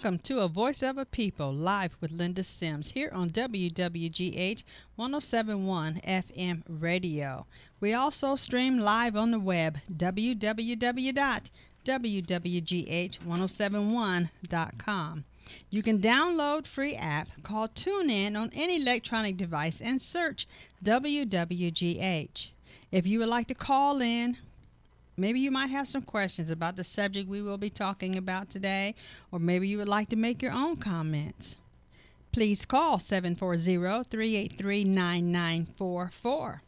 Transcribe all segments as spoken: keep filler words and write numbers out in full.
Welcome to A Voice of a People, live with Linda Sims here on W W G H one oh seven point one F M radio. We also stream live on the web, w w w dot w w g h one oh seven one dot com. You can download free app called TuneIn on any electronic device and search W W G H. If you would like to call in, maybe you might have some questions about the subject we will be talking about today, or maybe you would like to make your own comments. Please call seven four zero, three eight three, nine nine four four.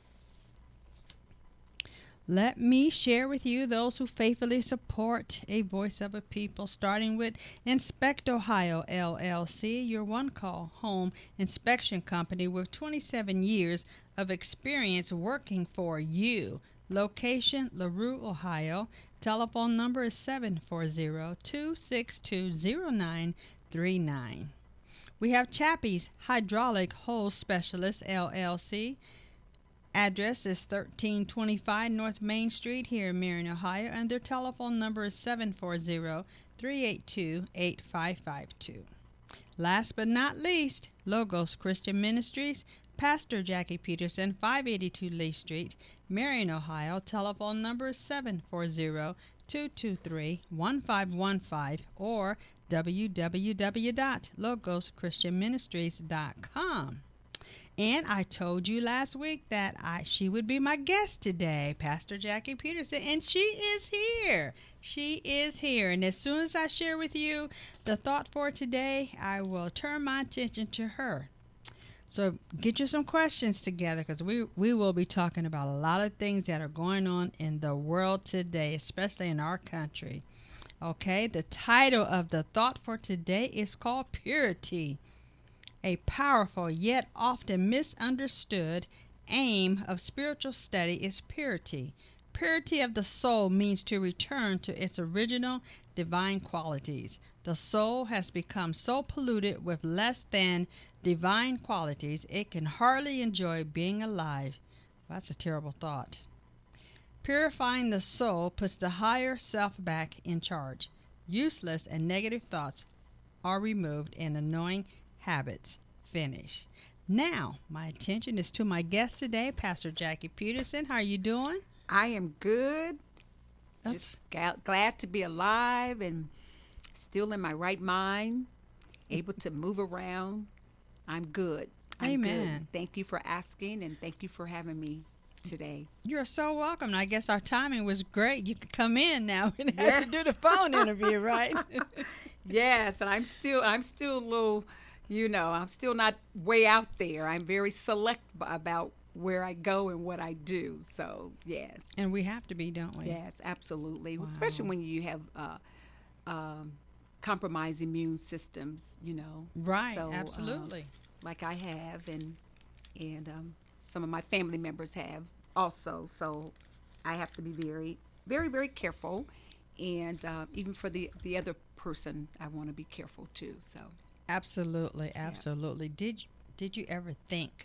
Let me share with you those who faithfully support A Voice of a People, starting with Inspect Ohio, L L C, your one-call home inspection company with twenty-seven years of experience working for you. Location, LaRue, Ohio. Telephone number is seven four zero, two six two, zero nine three nine. We have Chappie's Hydraulic Hose Specialist, L L C. Address is thirteen twenty-five North Main Street here in Marion, Ohio, and their telephone number is seven four zero, three eight two, eight five five two. Last but not least, Logos Christian Ministries, Pastor Jackie Peterson, five eighty-two Lee Street, Marion, Ohio. Telephone number is seven four zero, two two three, one five one five or w w w dot logos christian ministries dot com. And I told you last week that I she would be my guest today, Pastor Jackie Peterson, and she is here. She is here. And as soon as I share with you the thought for today, I will turn my attention to her. So get you some questions together, because we, we will be talking about a lot of things that are going on in the world today, especially in our country. Okay, the title of the thought for today is called Purity. A powerful yet often misunderstood aim of spiritual study is purity. Purity of the soul means to return to its original divine qualities. The soul has become so polluted with less than divine qualities, it can hardly enjoy being alive. That's a terrible thought. Purifying the soul puts the higher self back in charge. Useless and negative thoughts are removed and annoying habits finish. Now, my attention is to my guest today, Pastor Jackie Peterson. How are you doing? I am good. That's Just ga- glad to be alive and still in my right mind, able to move around. I'm good. I'm Amen. good. Thank you for asking, and thank you for having me today. You're so welcome. I guess our timing was great. You could come in now and have Yeah. to do the phone interview, right? Yes, and I'm still I'm still a little, you know, I'm still not way out there. I'm very select b- about where I go and what I do. So, yes. And we have to be, don't we? Yes, absolutely. Wow. Especially when you have uh, um, compromised immune systems, you know. Right, So, um, absolutely. like I have, and and um, some of my family members have also. So I have to be very, very, very careful. And uh, even for the, the other person, I want to be careful too. So Absolutely, absolutely. Did did you ever think,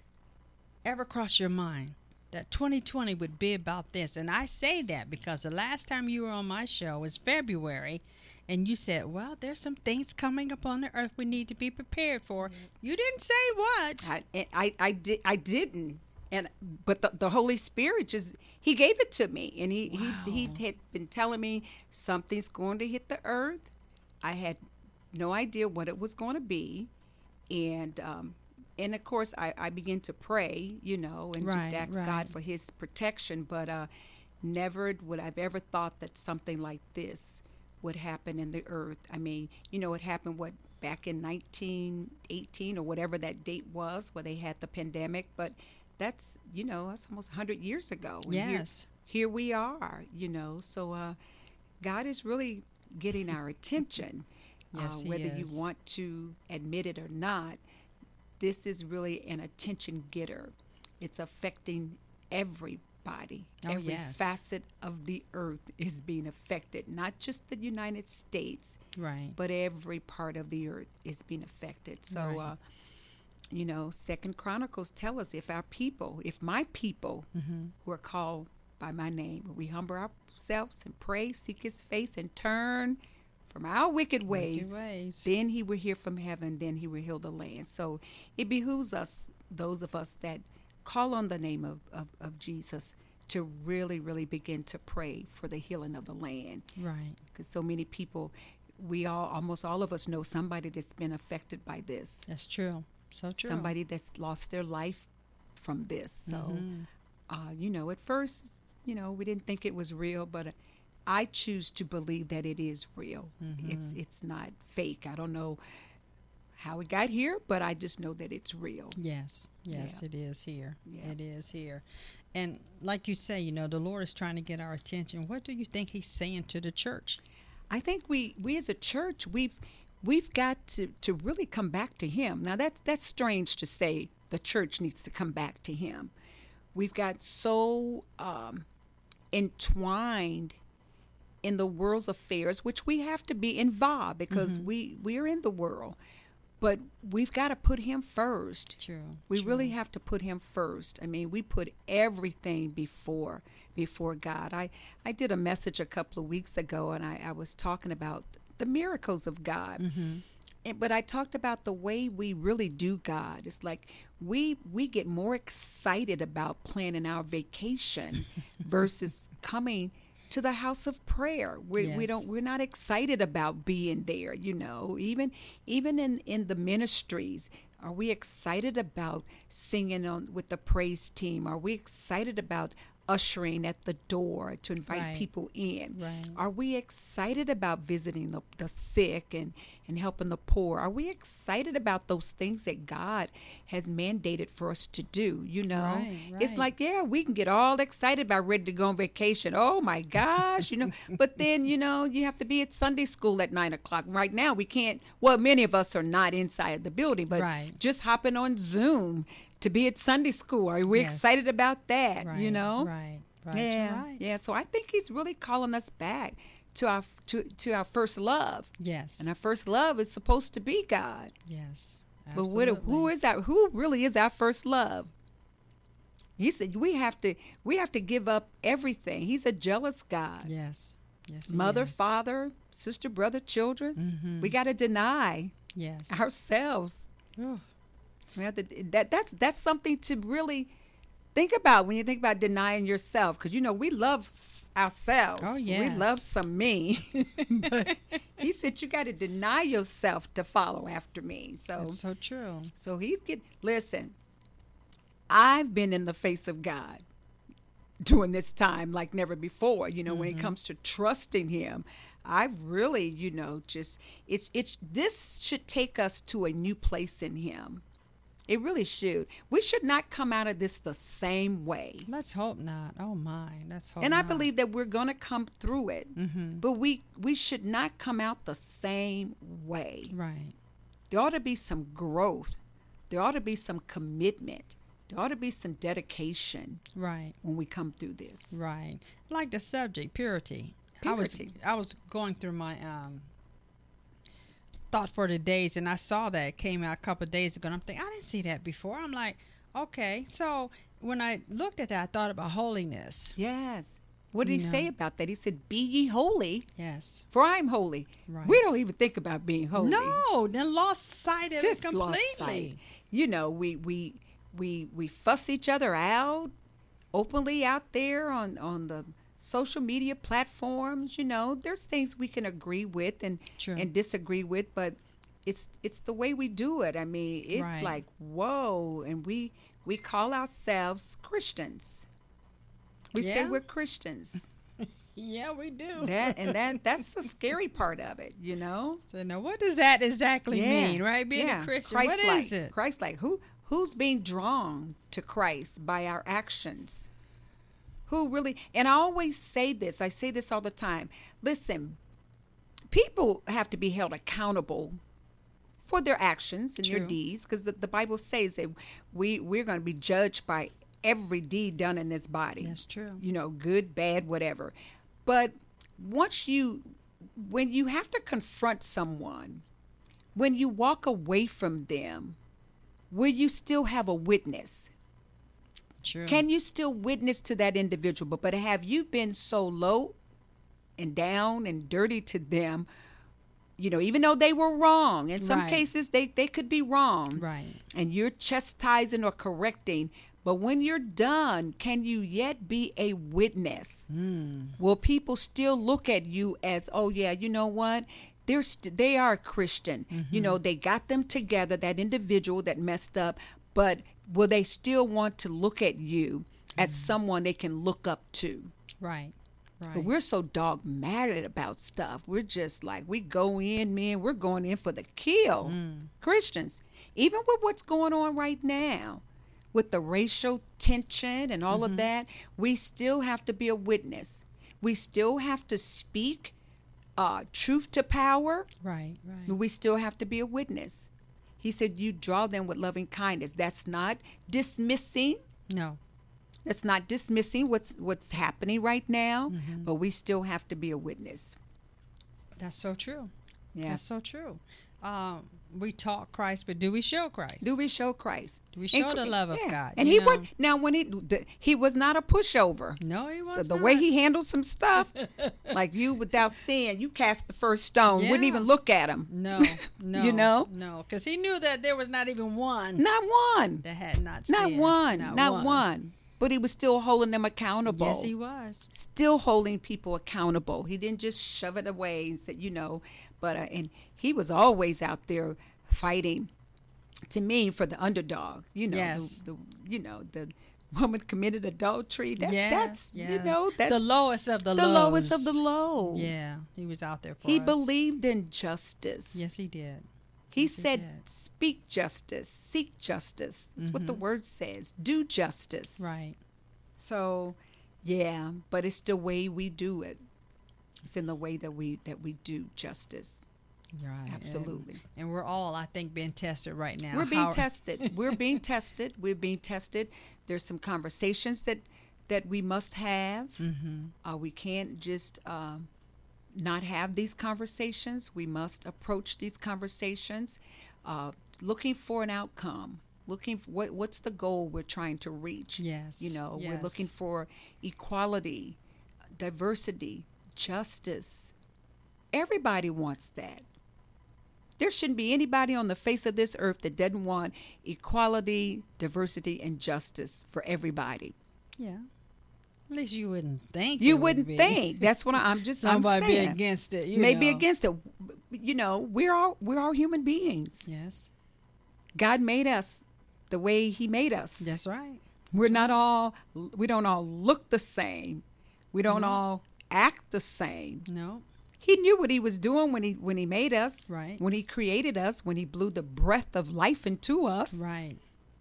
ever cross your mind that twenty twenty would be about this? And I say that because the last time you were on my show was February, and you said, well, there's some things coming upon the earth we need to be prepared for. You didn't say what. I, and I, I, did, I didn't. And but the, the Holy Spirit just he gave it to me, and he, Wow. he he had been telling me something's going to hit the earth. I had no idea what it was going to be, and um, and of course I, I began to pray, you know, and just Right, ask right. God for His protection. But uh, never would I've ever thought that something like this would happen in the earth. I mean, you know, it happened what back in nineteen eighteen or whatever that date was, where they had the pandemic, but that's, you know, that's almost one hundred years ago. And here- Yes. Here, we are, you know. So uh, God is really getting our attention. Yes, uh, he whether you is. want to admit it or not, this is really an attention getter. It's affecting everybody. Oh, Every yes. facet of the earth is being affected, not just the United States, Right. but every part of the earth is being affected. So, Right. uh, you know, Second Chronicles tell us if our people, if my people Mm-hmm. who are called by my name, we humble ourselves and pray, seek His face, and turn from our wicked Wicked ways, ways. then he will hear from heaven, then he will heal the land. So it behooves us, those of us that call on the name of, of, of Jesus, to really, really begin to pray for the healing of the land. Right. Because so many people, we all, almost all of us know somebody that's been affected by this. That's true. So true. Somebody that's lost their life from this. So, Mm-hmm. uh, you know, at first, you know, we didn't think it was real, but I choose to believe that it is real. Mm-hmm. It's it's not fake. I don't know how it got here, but I just know that it's real. Yes. Yes, Yeah. it is here. Yeah. It is here. And like you say, you know, the Lord is trying to get our attention. What do you think he's saying to the church? I think we, we as a church, we've we've got to, to really come back to him. Now that's that's strange to say the church needs to come back to him. We've got so um, entwined in the world's affairs, which we have to be involved because Mm-hmm. we we're in the world. But we've got to put him first. True. We true. really have to put him first. I mean, we put everything before before God. I, I did a message a couple of weeks ago, and I, I was talking about the miracles of God. Mm-hmm. And, but I talked about the way we really do God. It's like we we get more excited about planning our vacation versus coming to the house of prayer. We we Yes. don't we're not excited about being there, you know. Even even in, in the ministries, are we excited about singing on with the praise team? Are we excited about ushering at the door to invite Right. people in? Right. Are we excited about visiting the, the sick and, and helping the poor? Are we excited about those things that God has mandated for us to do? You know, Right, it's right. like, yeah, we can get all excited about ready to go on vacation. Oh my gosh, you know, but then, you know, you have to be at Sunday school at nine o'clock. Right now, we can't, well, many of us are not inside the building, but Right. just hopping on Zoom to be at Sunday school. Are we Yes. excited about that? Right. You know? Right. Right. Yeah, You're right. yeah. So I think he's really calling us back to our to to our first love, Yes. and our first love is supposed to be God. Yes. But what, who Absolutely. is our who really is our first love? He said we have to we have to give up everything. He's a jealous God. Yes. Yes. he Mother, is. father, sister, brother, children. Mhm. We got to deny Yes. ourselves. Ooh. We have to, that that's that's something to really think about when you think about denying yourself, because you know we love s- ourselves. Oh, we yes. love some me. But he said you got to deny yourself to follow after me. So That's so true. so he's get listen. I've been in the face of God during this time like never before. You know, when it comes to trusting Him, I've really, you know, just it's it's this should take us to a new place in Him. It really should. We should not come out of this the same way. Let's hope not. Oh my. Let's hope. And I not. believe that we're going to come through it. Mhm. But we we should not come out the same way. Right. There ought to be some growth. There ought to be some commitment. There ought to be some dedication Right. when we come through this. Right. Like the subject, purity. Purity. I was I was going through my um thought for the days, and I saw that it came out a couple of days ago, and I'm thinking, I didn't see that before. I'm like, okay. So when I looked at that, I thought about holiness. Yes. What did he You say know. about that? He said, "Be ye holy, Yes. for I am holy." Right. We don't even think about being holy. No, then lost sight of Just it lost completely. sight. You know, we we we we fuss each other out openly out there on on the social media platforms. You know, there's things we can agree with and True. and disagree with, but it's it's the way we do it. I mean, it's Right. like whoa, and we we call ourselves Christians. We say Yeah. we're Christians. Yeah, we do. That and that that's the scary part of it, you know. So now, what does that exactly mean, right? Being yeah. a Christian, Christ-like. what is it? Christ-like. Who who's being drawn to Christ by our actions? Who really? And I always say this. I say this all the time. Listen, people have to be held accountable for their actions and their True. deeds, because the, the Bible says that we we're going to be judged by every deed done in this body. That's true. You know, good, bad, whatever. But once you, when you have to confront someone, when you walk away from them, will you still have a witness? True. Can you still witness to that individual? But have you been so low and down and dirty to them you know, even though they were wrong, in some Right. cases they, they could be wrong. Right. And you're chastising or correcting. But when you're done, can you yet be a witness? Mm. Will people still look at you as, oh, yeah, you know what? They're st- they are a Christian. Mm-hmm. You know, they got them together, that individual that messed up. But will they still want to look at you as Mm-hmm. someone they can look up to? Right. Right. But we're so dogmatic about stuff. We're just like, we go in, man, we're going in for the kill. Mm. Christians, even with what's going on right now, with the racial tension and all Mm-hmm. of that, we still have to be a witness. We still have to speak uh, truth to power. Right. Right. But we still have to be a witness. He said, you draw them with loving kindness. That's not dismissing. No. That's not dismissing what's what's happening right now, Mm-hmm. but we still have to be a witness. That's so true. That's Yes. so true. Um, we talk Christ, but do we show Christ? Do we show Christ? Do we show And- the love of yeah. God? And you he know? was now when he the, he was not a pushover. No, he was So the not. way he handled some stuff, like you without sin, you cast the first stone, wouldn't Yeah. even look at him. No, no, You know? no, because he knew that there was not even one Not one. that had not Not sinned. one. Not, Not, one. one. But he was still holding them accountable. Yes, he was. Still holding people accountable. He didn't just shove it away and say, you know, but, uh, and he was always out there fighting, to me, for the underdog. You know, Yes. the, the, you know, the woman committed adultery. That, Yes, that's, yes. you know, that's the lowest of the, the lows. lowest of the low. Yeah, he was out there for He us. believed in justice. Yes, he did. He Yes, he said, did. speak justice, seek justice. That's what the word says. Do justice. Right. So, yeah, but it's the way we do it. It's in the way that we that we do justice. Right. And- Absolutely. And, we're all, I think, being tested right now. We're being How- tested. We're being tested. We're being tested. There's some conversations that that we must have. Mhm. Uh, we can't just um, not have these conversations. We must approach these conversations uh, looking for an outcome. Looking for what what's the goal we're trying to reach. Yes. You know, we're yes. looking for equality, diversity, justice. Everybody wants that. There shouldn't be anybody on the face of this earth that doesn't want equality, diversity, and justice for everybody. Yeah. At least you wouldn't think. You it would wouldn't be. think. That's what I- I'm just I'm Somebody be saying. against it. You Maybe know. against it. You know, we're all we're all human beings. Yes. God made us the way He made us. That's right. We're not all. We don't all look the same. We don't No. all act the same. No. He knew what He was doing when he when He made us. Right. When He created us. When He blew the breath of life into us. Right.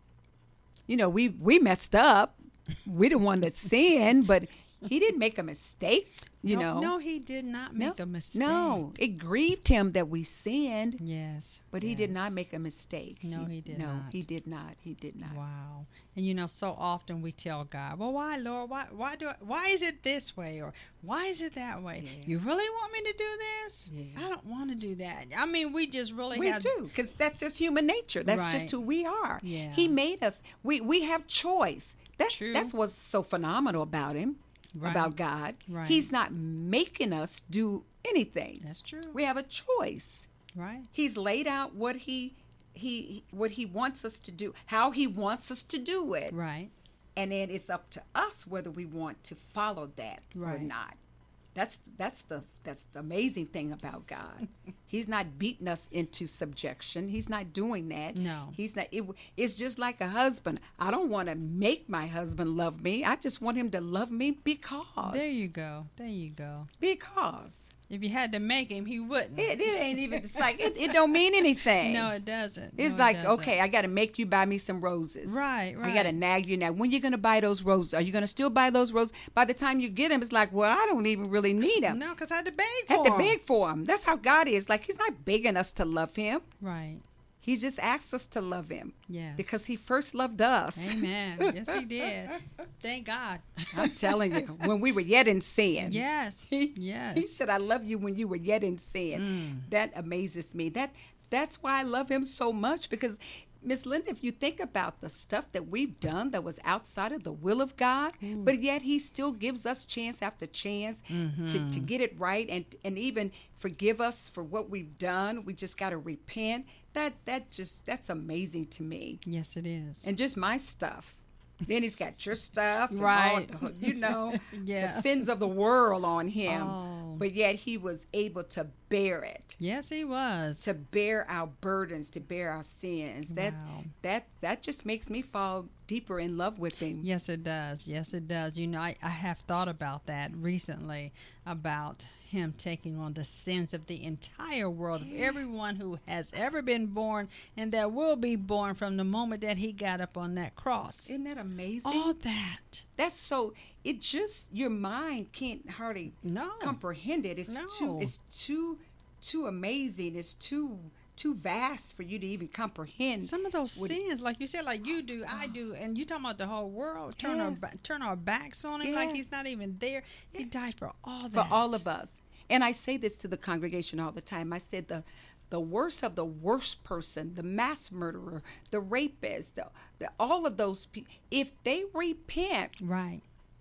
You know, we we messed up. We're the one that sinned, but He didn't make a mistake. You no, know. No, he did not make a mistake. No, it grieved Him that we sinned. Yes. But He did yes. not make a mistake. No, he did no, not. he did not. He did not. Wow. And you know, so often we tell God, "Well, why, Lord? Why, why do? I, why is it this way, or why is it that way? Yeah. You really want me to do this? Yeah. I don't want to do that. I mean, we just really We have do, because that's just human nature. That's Right. just who we are. Yeah. He made us. We we have choice. That's True. that's what's so phenomenal about Him, Right. about God. Right. He's not making us do anything. That's true. We have a choice. Right. He's laid out what he he what he wants us to do, how he wants us to do it. Right. And then it's up to us whether we want to follow that or Right. not. That's that's the that's the amazing thing about God. He's not beating us into subjection. He's not doing that. No. He's not. It, it's just like a husband. I don't want to make my husband love me. I just want him to love me because. There you go. There you go. Because If you had to make him, he wouldn't. it, it ain't even. It's like it, it don't mean anything. No, it doesn't. It's No, it like, doesn't. okay, I got to make you buy me some roses. Right, I got to right. nag you now. When you going to buy those roses? Are you going to still buy those roses? By the time you get them, it's like, well, I don't even really need them. No, because I had to beg I for had to him. beg for them. That's how God is. Like, He's not begging us to love Him. Right. He just asks us to love Him. Yes. Because He first loved us. Amen. Yes, he did. Thank God. I'm telling you, when we were yet in sin. Yes. He, Yes. He said, I love you when you were yet in sin. Mm. That amazes me. That That's why I love Him so much, because Miss Linda, if you think about the stuff that we've done that was outside of the will of God, mm. but yet he still gives us chance after chance mm-hmm. to, to get it right and and even forgive us for what we've done. We just got to repent. That that just that's amazing to me. Yes, it is. And just my stuff. Then he's got your stuff, right? And all the, you know, yeah. the sins of the world on him. Oh. But yet he was able to bear it. Yes, he was. To bear our burdens, to bear our sins. That wow. that that just makes me fall deeper in love with him. Yes, it does. Yes, it does. You know, I, I have thought about that recently, about him taking on the sins of the entire world, of everyone who has ever been born and that will be born from the moment that he got up on that cross. Isn't that amazing? All that. That's so, it just, your mind can't hardly no. comprehend it. It's no. too, it's too, too amazing. It's too, too vast for you to even comprehend. Some of those sins, like you said, like you do, I do, and you talking about the whole world, turn yes. our turn our backs on him yes. like he's not even there. Yes. He died for all that. For all of us. And I say this to the congregation all the time. I said the the worst of the worst person, the mass murderer, the rapist, the, the, all of those people, if they repent, right,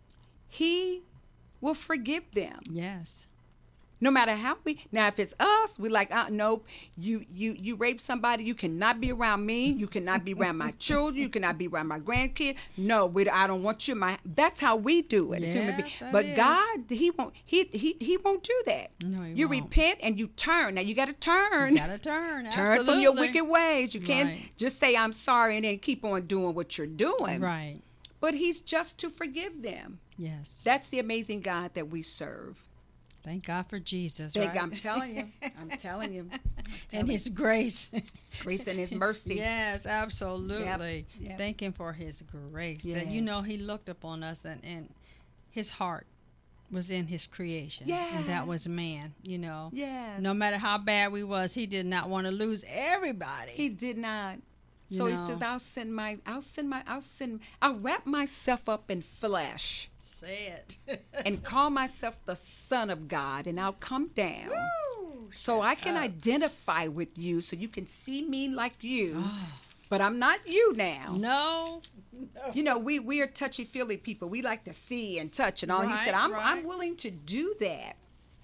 he will forgive them. Yes. No matter how we, now if it's us, we like, uh, nope, you, you, you rape somebody, you cannot be around me, you cannot be around my children, you cannot be around my grandkids. No, we, I don't want you. My, that's how we do it. Yes, as human beings. that But is. God, he won't, he, he, he won't do that. No, he you won't. repent and you turn. Now you got to turn. You gotta turn. Turn Absolutely. from your wicked ways. You can't Right. just say I'm sorry and then keep on doing what you're doing. Right. But he's just to forgive them. Yes. That's the amazing God that we serve. Thank God for Jesus. Thank right? God, I'm telling you. I'm telling you. I'm and telling his grace. His grace and his mercy. Yes, absolutely. Yep, yep. Thank him for his grace. That, you Yes. know, he looked upon us and, and his heart was in his creation. Yes. And that was man, you know. Yes. No matter how bad we was, he did not want to lose everybody. He did not. You So he know. says, I'll send my, I'll send my, I'll send, I'll wrap myself up in flesh Say it. and call myself the Son of God, and I'll come down. Woo! So I can up. identify with you, so you can see me like you. But I'm not you now. No. no. You know, we, we are touchy-feely people. We like to see and touch and all. He Right, said, I'm, right. I'm willing to do that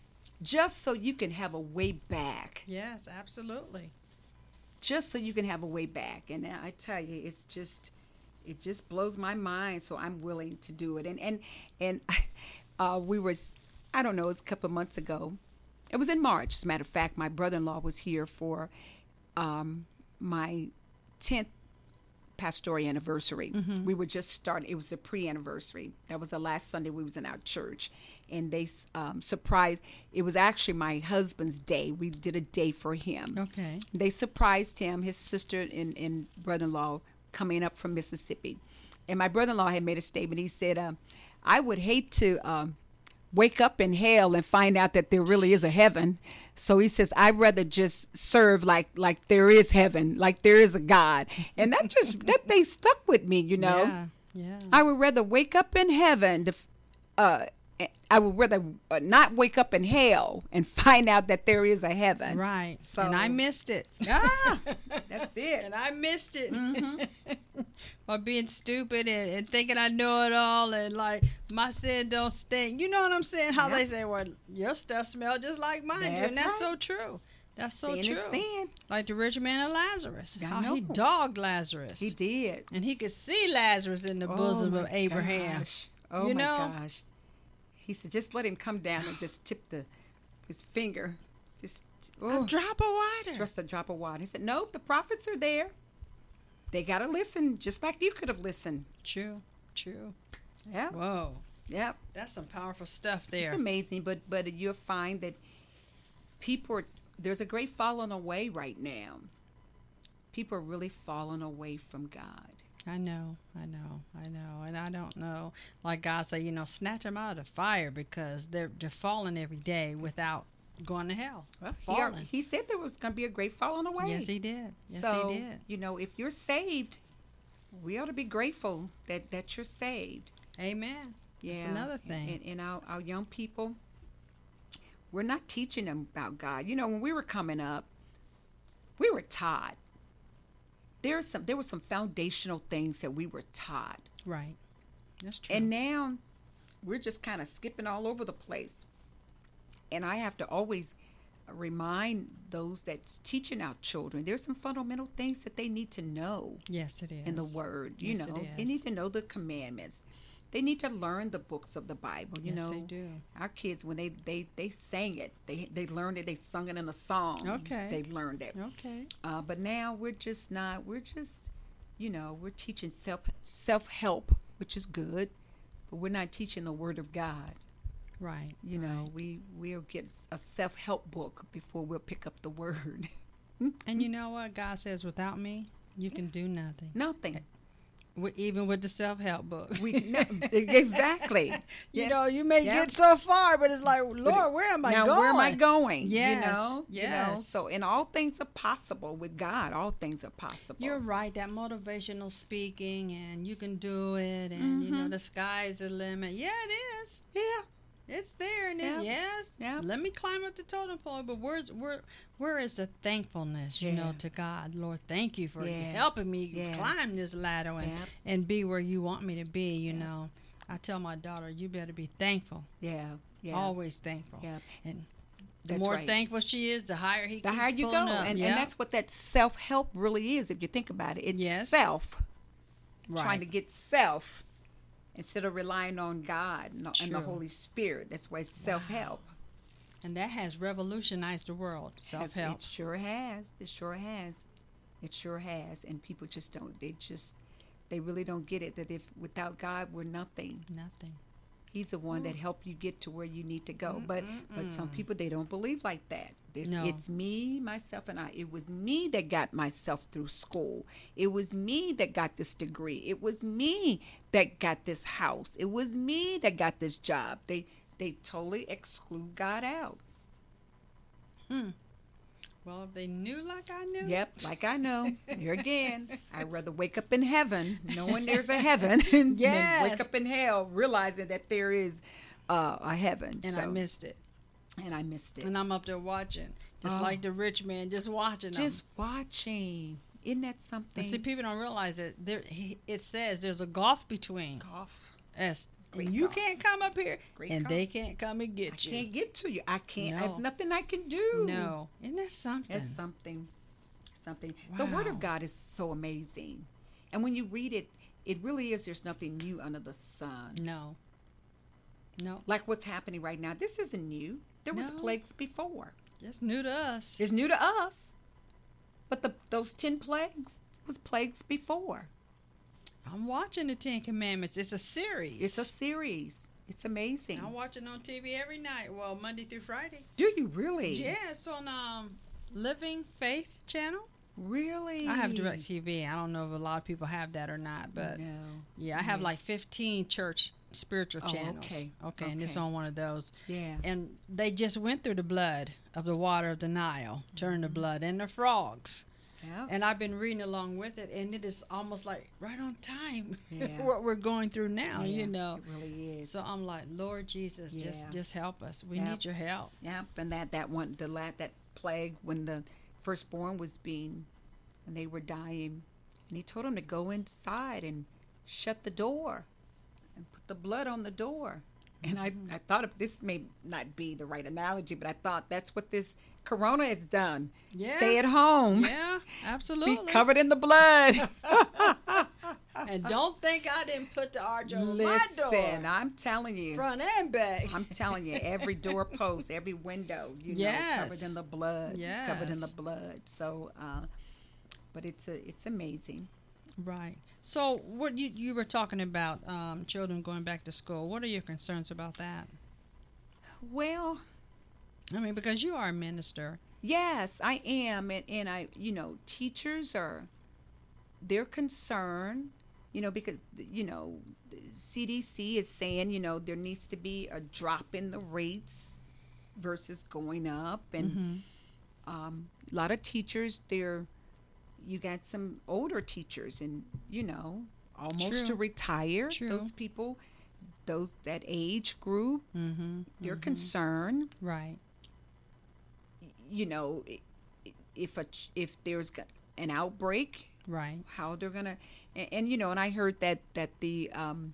just so you can have a way back. Yes, absolutely. Just so you can have a way back. And I tell you, it's just, it just blows my mind. So I'm willing to do it. And, and, and uh, we were, I don't know, it was a couple of months ago. It was in March. As a matter of fact, my brother-in-law was here for um, my tenth pastoral anniversary. Mm-hmm. We were just starting. It was a pre-anniversary. That was the last Sunday we was in our church. And they um, surprised, it was actually my husband's day. We did a day for him. Okay. They surprised him, his sister and, and brother-in-law coming up from Mississippi. And my brother-in-law had made a statement. He said, uh, I would hate to um, wake up in hell and find out that there really is a heaven. So he says, I'd rather just serve like like there is heaven, like there is a God. And that just, that thing stuck with me, you know. Yeah, yeah. I would rather wake up in heaven to, uh, I would rather uh, not wake up in hell and find out that there is a heaven. Right. So, and I missed it. Ah, that's it. And I missed it. Mm-hmm. By being stupid and, and thinking I know it all and like my sin don't stink. You know what I'm saying? How Yep. they say, well, your stuff smell just like mine do. That's And that's right. so true. That's so Sin true. is sin. Like the rich man of Lazarus. I How know. he dogged Lazarus. He did. And he could see Lazarus in the bosom oh of my Abraham. Gosh. Oh You my know? gosh. He said, just let him come down and just tip the his finger. Just oh, A drop of water. just a drop of water. He said, nope, the prophets are there. They got to listen, just like you could have listened. True. True. Yeah. Whoa. Yep. That's some powerful stuff there. It's amazing, but but you'll find that people are, there's a great falling away right now. People are really falling away from God. I know, I know, I know, and I don't know. Like God say, you know, snatch them out of the fire because they're they're falling every day without going to hell. Well, he, falling. he said there was going to be a great falling away. Yes, he did. Yes, so, he did. you know, if you're saved, we ought to be grateful that, that you're saved. Amen. Yeah. That's another thing. And, and our, our young people, we're not teaching them about God. You know, when we were coming up, we were taught. there's some there were some foundational things that we were taught. Right. That's true. And now we're just kind of skipping all over the place. And I have to always remind those that's teaching our children there's some fundamental things that they need to know. Yes, it is. In the word, you Yes, know, it they is. need to know the commandments. They need to learn the books of the Bible. You Yes, know, they do. Our kids, when they they they sang it, they they learned it. They sung it in a song. Okay. They learned it. Okay. Uh, but now we're just not. We're just, you know, we're teaching self self help, which is good, but we're not teaching the Word of God. Right. You know, right. we we'll get a self help book before we'll pick up the Word. And you know what? God says, without me, you can do nothing. Nothing. We, even with the self-help book. We no, exactly. You Yeah. know, you may Yeah. get so far, but it's like, Lord, But where am I now, going? where am I going? Yes, You know? You know? yes. So, and all things are possible with God. All things are possible. You're right. That motivational speaking, and you can do it, and you know, Mhm. the sky's the limit. Yeah, it is. Yeah. It's there, and Yeah. it, yes. Yeah. Let me climb up the totem pole. But where's where? Where is the thankfulness? You Yeah. know, to God, Lord, thank you for Yeah. helping me Yeah. climb this ladder and Yeah. and be where you want me to be. You Yeah. know, I tell my daughter, you better be thankful. Yeah. Yeah. Always thankful. Yeah. And the That's more right. thankful she is, the higher he. The keeps higher you go. pulling up. And, Yeah. and that's what that self help really is, if you think about it. It's Yes. self. right. Trying to get self instead of relying on God and, and the True. Holy Spirit. That's why it's self help. And that has revolutionized the world. Self help. It sure has. It sure has. It sure has. And people just don't, they just, they really don't get it that if without God, we're nothing. Nothing. He's the one that helped you get to where you need to go. But but some people, they don't believe like that. This, No. It's me, myself, and I. It was me that got myself through school. It was me that got this degree. It was me that got this house. It was me that got this job. They they totally exclude God out. Well, if they knew like I knew. Yep, like I know. Here again, I'd rather wake up in heaven, knowing there's a heaven, than Yes. wake up in hell, realizing that there is uh, a heaven. And so, I missed it. and I missed it. And I'm up there watching. Just Oh. like the rich man, just watching them. Just watching. Isn't that something? And see, people don't realize it. There, he, it says there's a gulf between Cough. us. Great And you gulf. can't come up here, Great and gulf. they can't come and get I you. can't get to you. I can't. No. There's nothing I can do. No. Isn't that something? It's something. Something. The Word Wow. of God is so amazing. And when you read it, it really is, there's nothing new under the sun. No. No. Like what's happening right now. This isn't new. There was No. plagues before. Just new to us. It's new to us. But the those ten plagues was plagues before. I'm watching the Ten Commandments. It's a series. It's a series. It's amazing. I'm watching on T V every night. Well, Monday through Friday. Do you really? Yeah, it's on um, Living Faith channel. Really? I have Direct T V. I don't know if a lot of people have that or not, but no. yeah, I have Yeah. like fifteen church spiritual Oh, channels. okay. Okay, and it's Okay. on one of those. Yeah. And they just went through the blood of the water of the Nile, turned Mm-hmm. the blood, and the frogs. Yeah. And I've been reading along with it, and it is almost like right on time Yeah. what we're going through now, Yeah, you know. It really is. So I'm like, Lord Jesus, just Yeah. just help us. We Yep. need your help. Yep, and that that one the la that plague when the firstborn was being when they were dying, and he told them to go inside and shut the door and put the blood on the door. And I, I thought of, this may not be the right analogy, but I thought that's what this corona has done. Yeah. Stay at home. Yeah, absolutely. Be covered in the blood. And don't think I didn't put the arch over my Listen, door, I'm telling you. front and back. I'm telling you, every doorpost, every window, you Yes. know, covered in the blood. Covered in the Yes. blood. So, uh, but it's a, it's amazing. Right. So, what you you were talking about um, children going back to school. What are your concerns about that? Well, I mean, because you are a minister. yes, I am, and and I, you know, teachers are, they're concerned, you know, because you know, the C D C is saying, you know, there needs to be a drop in the rates versus going up, and Mm-hmm. um, a lot of teachers, they're, you got some older teachers, and you know, almost True. to retire. True. Those people, those that age group, Mm-hmm. they're concerned. Right. You know, i- i- if a ch- if there's g- an outbreak, Right. How they're gonna, and, and you know, and I heard that that the um,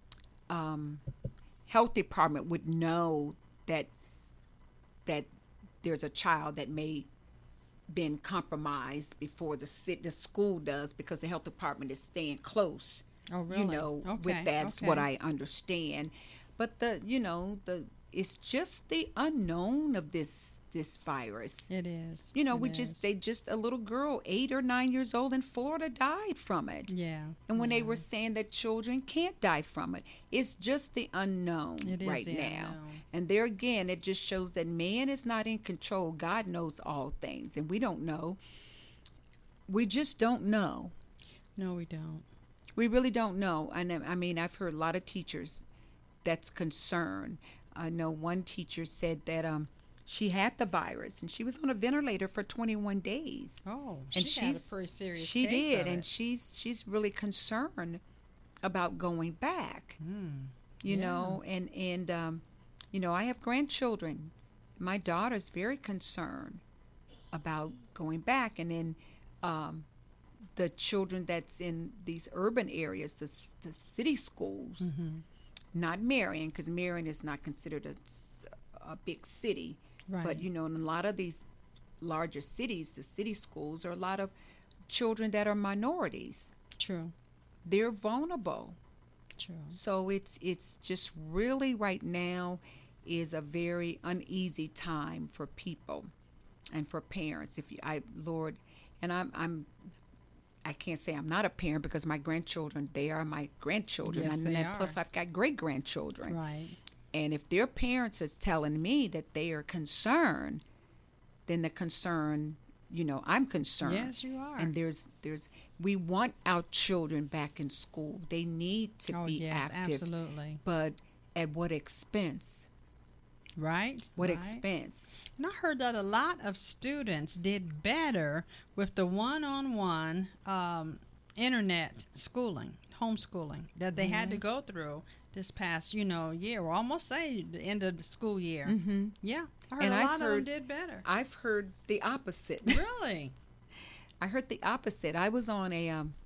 um, health department would know that that there's a child that may been compromised before the sit the school does, because the health department is staying close. Oh, really? You know, okay. with that's okay. what I understand. But the you know the it's just the unknown of this this virus. It is. You know, It we is. just they just a little girl, eight or nine years old in Florida, died from it. Yeah. And when yeah. they were saying that children can't die from it, it's just the unknown It is right the now. unknown. And there again, it just shows that man is not in control. God knows all things, and we don't know. We just don't know. No, we don't. We really don't know. And I mean, I've heard a lot of teachers that's concerned. I know one teacher said that um, she had the virus and she was on a ventilator for twenty-one days. Oh, And she had a she's- pretty serious She case did, of and it. she's she's really concerned about going back. Mm. You Yeah. know, and and um, you know, I have grandchildren. My daughter's very concerned about going back, and then um, the children that's in these urban areas, the s- the city schools, Mm-hmm. not Marion, because Marion is not considered a, s- a big city. Right. But you know, in a lot of these larger cities, the city schools, are a lot of children that are minorities. True. They're vulnerable. True. So it's it's just really right now is a very uneasy time for people and for parents. If you, I Lord, and I'm I'm I can't say I'm not a parent, because my grandchildren, they are my grandchildren, Yes, and they then are. plus I've got great grandchildren. Right. And if their parents is telling me that they are concerned, then the concern, you know, I'm concerned. Yes, you are. And there's there's we want our children back in school. They need to oh, be yes, active. absolutely. But at what expense? Right. What right. expense? And I heard that a lot of students did better with the one-on-one um, internet schooling, homeschooling that they had to go through this past, you know, year, or almost say the end of the school year. Mm-hmm. Yeah, I heard And a I've lot of them heard- did better. I've heard the opposite. Really? I heard the opposite. I was on a um,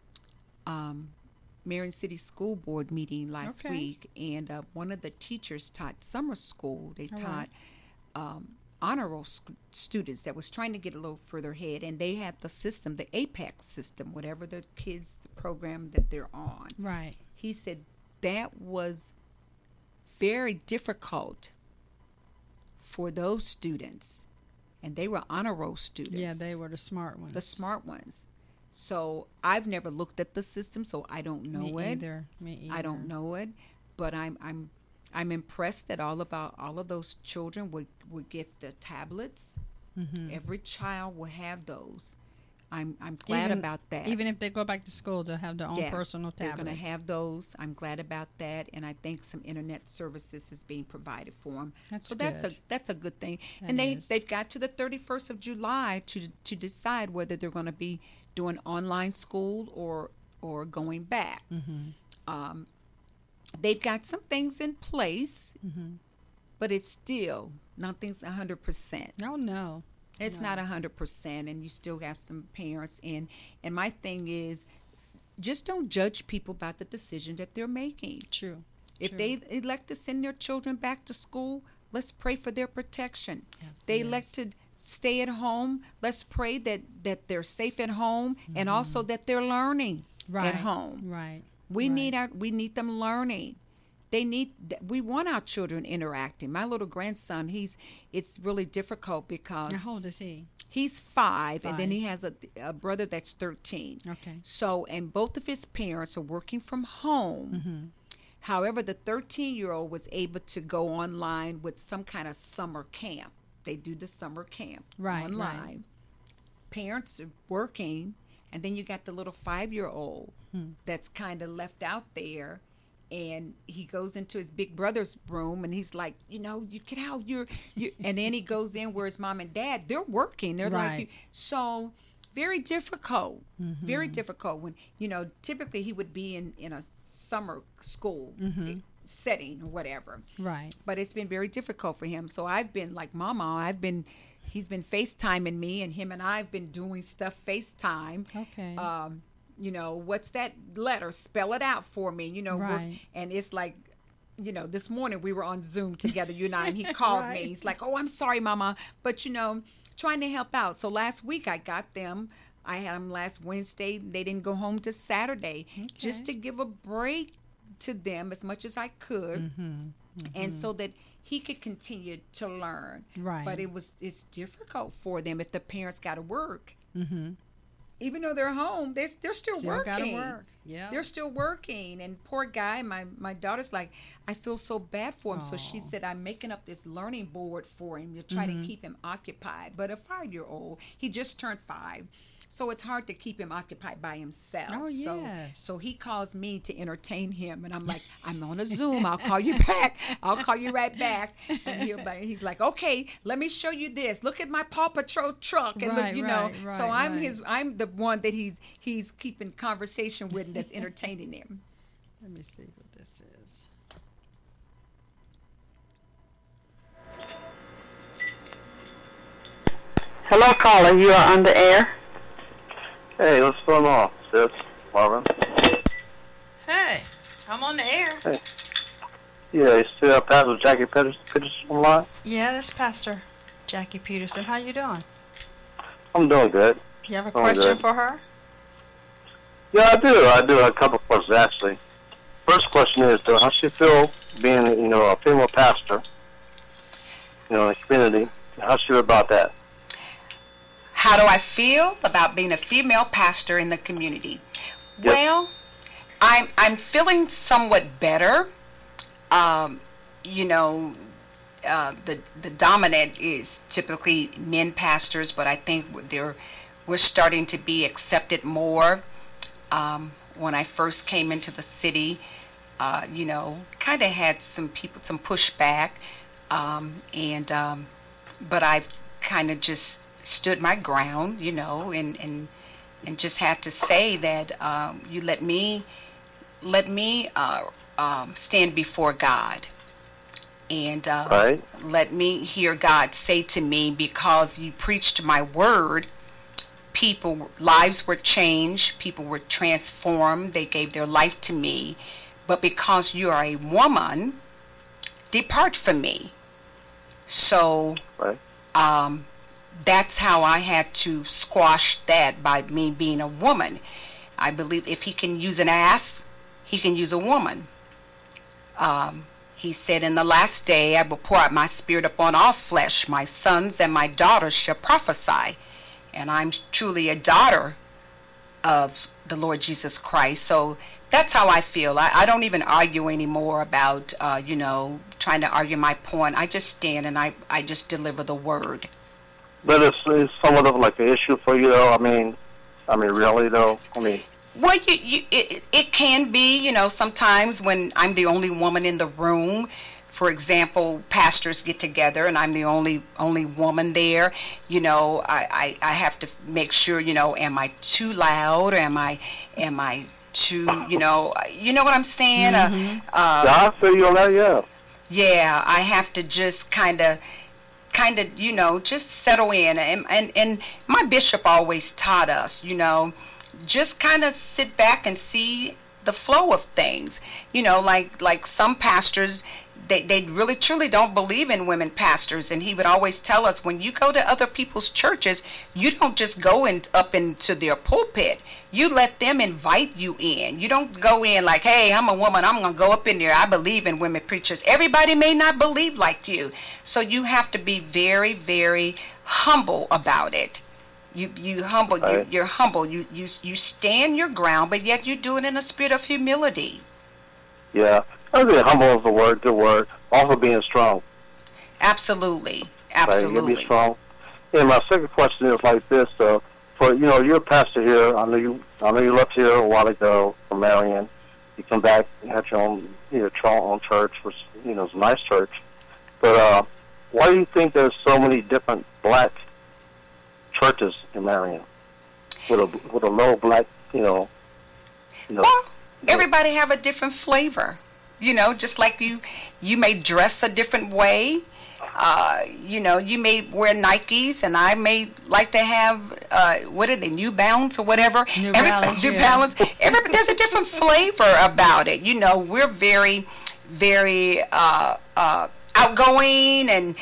um, Marion City School Board meeting last Okay. week, and uh, one of the teachers taught summer school. They All taught right. um, honor roll sc- students that was trying to get a little further ahead, and they had the system, the APEX system, whatever the kids, the program that they're on. Right. He said that was very difficult for those students, and they were honor roll students. Yeah, they were the smart ones. the smart ones. So I've never looked at the system, so I don't know Me it. either. Me either. I don't know it, but I'm I'm I'm impressed that all of our all of those children would would get the tablets. Mm-hmm. Every child will have those. I'm I'm glad Even- about that. Even if they go back to school, they'll have their own Yes, personal they're tablets. going to have those. I'm glad about that, and I think some internet services is being provided for them. That's so that's a good. that's a good thing. That and they is. they've got to the thirty-first of July to to decide whether they're going to be doing online school or or going back. Mm-hmm. Um, they've got some things in place, Mm-hmm. but it's still nothing's a hundred percent. Oh, no. It's No. not a hundred percent, and you still have some parents. And and my thing is, just don't judge people about the decision that they're making. True. If True. they elect to send their children back to school, let's pray for their protection. Yeah, They yes. elect to stay at home. Let's pray that that they're safe at home, and also that they're learning right. at home. Right. We Right. need our we need them learning. They need th- we want our children interacting. My little grandson, he's it's really difficult because How old is he? he's five, and then Five. he has a, a brother that's thirteen. Okay. So, and both of his parents are working from home. Mm-hmm. However, the thirteen year old was able to go online with some kind of summer camp. They do the summer camp Right, online. right. Parents are working, and then you got the little five year old Hmm. that's kind of left out there. And he goes into his big brother's room, and he's like, you know, you get out, you're, you and then he goes in where his mom and dad, they're working. They're Right. like, so very difficult, Mm-hmm. very difficult when, you know, typically he would be in, in a summer school Mm-hmm. setting or whatever. Right. But it's been very difficult for him. So I've been like, Mama, I've been he's been FaceTiming me, and him and I have been doing stuff FaceTime. Okay. Um, you know, what's that letter? Spell it out for me. You know, we're- Right. and it's like, you know, this morning we were on Zoom together, you and I, and he called Right. me. He's like, "Oh, I'm sorry, Mama," but you know, trying to help out. So last week I got them. I had them last Wednesday. They didn't go home till Saturday, just to give a break to them as much as I could, and so that he could continue to learn. Right. But it was it's difficult for them if the parents got to work. Mm-hmm. Even though they're home, they they're still, Still working. gotta work. Yeah. They're still working. And poor guy, my my daughter's like, I feel so bad for him. So she Aw. said, I'm making up this learning board for him to try to keep him occupied. But a five year old, he just turned five. So it's hard to keep him occupied by himself. Oh, So, yes. so he calls me to entertain him, and I'm like, I'm on a Zoom. I'll call you back. I'll call you right back. And he'll be, he's like, okay, let me show you this. Look at my Paw Patrol truck, and Right, look, you know. right, so right, I'm right. his. I'm the one that he's he's keeping conversation with, and that's entertaining him. Let me see what this is. Hello, caller. You are on the air. Hey, what's going on, sis, Marvin? Hey, I'm on the air. Yeah, you still have Pastor Jackie Peterson, Peterson online? Yeah, that's Pastor Jackie Peterson. How you doing? I'm doing good. You have a Doing question good. for her? Yeah, I do. I do. A couple of questions, actually. First question is, uh, how she feel being, you know, a female pastor, you know, in the community? How she feel about that? How do I feel about being a female pastor in the community? Yep. Well, I'm I'm feeling somewhat better. Um, you know, uh, the the dominant is typically men pastors, but I think they're we're starting to be accepted more. Um, when I first came into the city, uh, you know, kind of had some people some pushback, um, and um, but I've kind of just stood my ground, you know, and and and just had to say that um, you let me let me uh, um, stand before God, and uh, Right. let me hear God say to me, because you preached my word, people lives were changed, people were transformed, they gave their life to me, but because you are a woman, depart from me. So Right. um, that's how I had to squash that, by me being a woman. I believe if he can use an ass, he can use a woman. Um, he said, in the last day I will pour out my spirit upon all flesh. My sons and my daughters shall prophesy. And I'm truly a daughter of the Lord Jesus Christ. So that's how I feel. I, I don't even argue anymore about, uh, you know, trying to argue my point. I just stand and I, I just deliver the word. But it's, it's somewhat of like an issue for you, though. I mean, I mean, really, though. I mean, Well, you, you, it, it can be, you know, sometimes when I'm the only woman in the room. For example, pastors get together and I'm the only only woman there. You know, I, I, I have to make sure, you know, am I too loud? Or am I am I too, you know, you know what I'm saying? Uh, uh, yeah, I feel you on that, yeah. yeah, I have to just kind of, kind of, you know, just settle in. And, and, and my bishop always taught us, you know, just kind of sit back and see the flow of things. You know, like like some pastors, they, they really truly don't believe in women pastors. And he would always tell us, when you go to other people's churches, you don't just go in, up into their pulpit. You let them invite you in. You don't go in like, hey, I'm a woman, I'm going to go up in there. I believe in women preachers. Everybody may not believe like you. So you have to be very, very humble about it. You you humble, you, Right. you're humble. You, you, you stand your ground, but yet you do it in a spirit of humility. Yeah. I think humble is the word, good word. Also being strong. Absolutely. Right? You Absolutely. be strong. And my second question is like this, uh, for, you know, you're a pastor here. I know you, I know you left here a while ago from Marion. You come back, you had your own, you know, your own church, which, you know, is a nice church. But uh, why do you think there's so many different black churches in Marion with a with a low black, you know, you know? Well, everybody have a different flavor. You know, just like you, you may dress a different way. uh, you know, you may wear Nikes, and I may like to have uh, what are they, New Balance or whatever. New Every, Balance, New yeah. Balance. Every, there's a different flavor about it. You know, we're very, very uh, uh, outgoing and